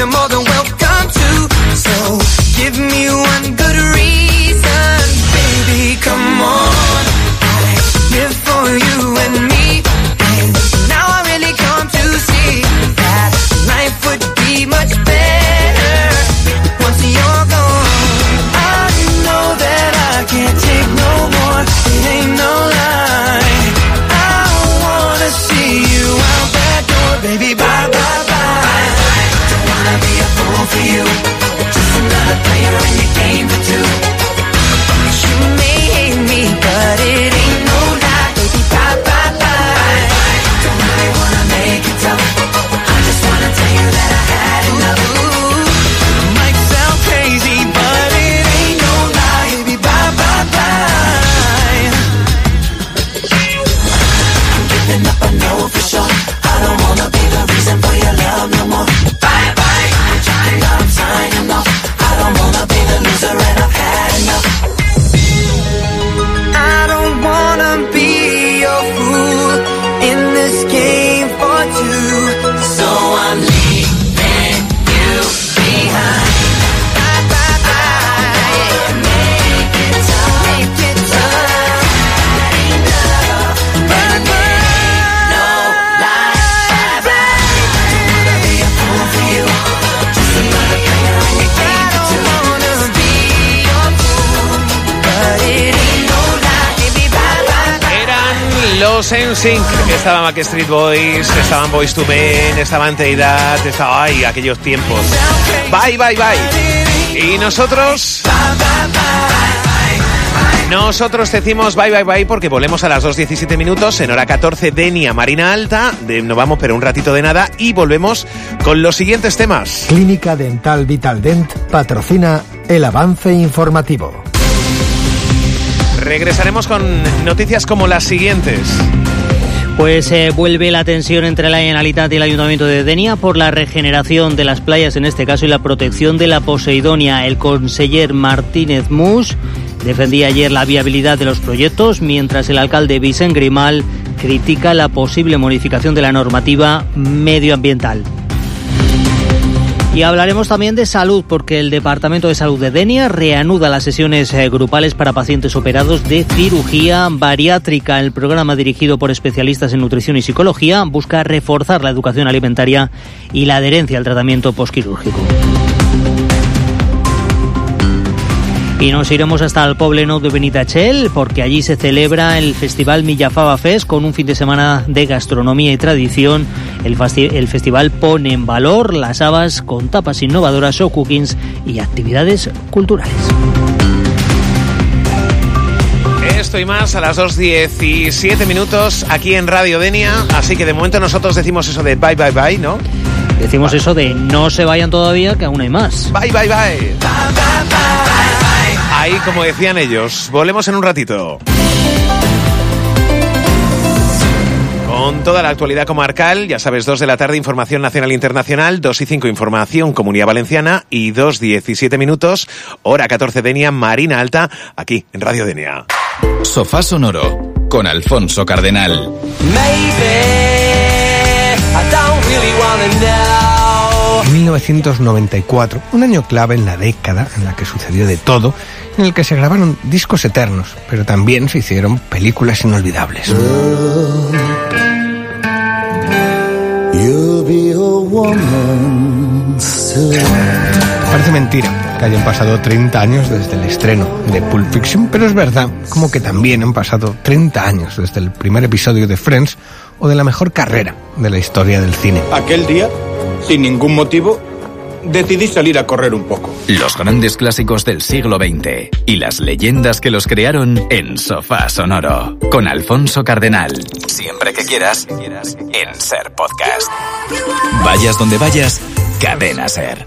you're more than welcome to. So give me one good reason, baby, come on. I live for you and me, and now I really come to see that life would be much better once you're gone. I know that I can't take no more, it ain't no lie. I wanna see you out that door, baby, bye, bye, bye. Don't wanna be a fool for you, just another player in your game for two. You may hate me, but it ain't no lie, baby, bye, bye, bye. Don't really wanna make it tough, I just wanna tell you that I had enough. Might sound crazy, but it ain't no lie, baby, bye, bye, bye. I'm giving up, I know for sure. I don't wanna be the reason for your love no more. Bye, bye, I'm trying, but I'm signing off. I don't wanna be the loser and I've had enough. I don't wanna be your fool in this game for two. So I'm leaving you behind. Bye, bye, bye. Make it tough, make it tough. Enough, bye, bye. No lie, bye, bye. Don't wanna be a fool for you, just another player in your game for two. I don't wanna be your fool, but it ain't no lie, baby, bye, bye, bye. Eran los NSYNC, estaban Backstreet Boys, estaban Boyz II Men, estaban Teidad, estaba ay, aquellos tiempos. Bye, bye, bye. Y nosotros decimos bye, bye, bye porque volvemos a las 2:17 minutos, en hora 14, Denia, Marina Alta, nos vamos pero un ratito de nada y volvemos con los siguientes temas. Clínica Dental Vitaldent patrocina el avance informativo. Regresaremos con noticias como las siguientes. Pues vuelve la tensión entre la Generalitat y el Ayuntamiento de Denia por la regeneración de las playas, en este caso, y la protección de la Poseidonia. El conseller Martínez Mus defendía ayer la viabilidad de los proyectos, mientras el alcalde Vicent Grimal critica la posible modificación de la normativa medioambiental. Y hablaremos también de salud, porque el Departamento de Salud de Denia reanuda las sesiones grupales para pacientes operados de cirugía bariátrica. El programa, dirigido por especialistas en nutrición y psicología, busca reforzar la educación alimentaria y la adherencia al tratamiento postquirúrgico. Y nos iremos hasta el Poblenou de Benitatxell, porque allí se celebra el Festival Millafaba Fest con un fin de semana de gastronomía y tradición. El festival pone en valor las habas con tapas innovadoras, show cookings y actividades culturales. Esto y más a las 2:17 minutos aquí en Radio Denia. Así que de momento nosotros decimos eso de bye, bye, bye, ¿no? Decimos eso de no se vayan todavía, que aún hay más. Bye, bye, bye. Ahí, como decían ellos, volvemos en un ratito. Con toda la actualidad comarcal, ya sabes, 2 de la tarde, información nacional e internacional, 2:05, información Comunidad Valenciana, y 2:17 minutos, hora 14, Denia, Marina Alta, aquí en Radio Denia. Sofá Sonoro, con Alfonso Cardenal. Maybe I don't really wanna know. 1994, un año clave en la década en la que sucedió de todo, en el que se grabaron discos eternos, pero también se hicieron películas inolvidables. Parece mentira que hayan pasado 30 años desde el estreno de Pulp Fiction, pero es verdad, como que también han pasado 30 años desde el primer episodio de Friends o de la mejor carrera de la historia del cine. Aquel día, sin ningún motivo, decidí salir a correr un poco. Los grandes clásicos del siglo XX y las leyendas que los crearon en Sofá Sonoro, con Alfonso Cardenal. Siempre que quieras, en Ser Podcast. Vayas donde vayas, Cadena Ser.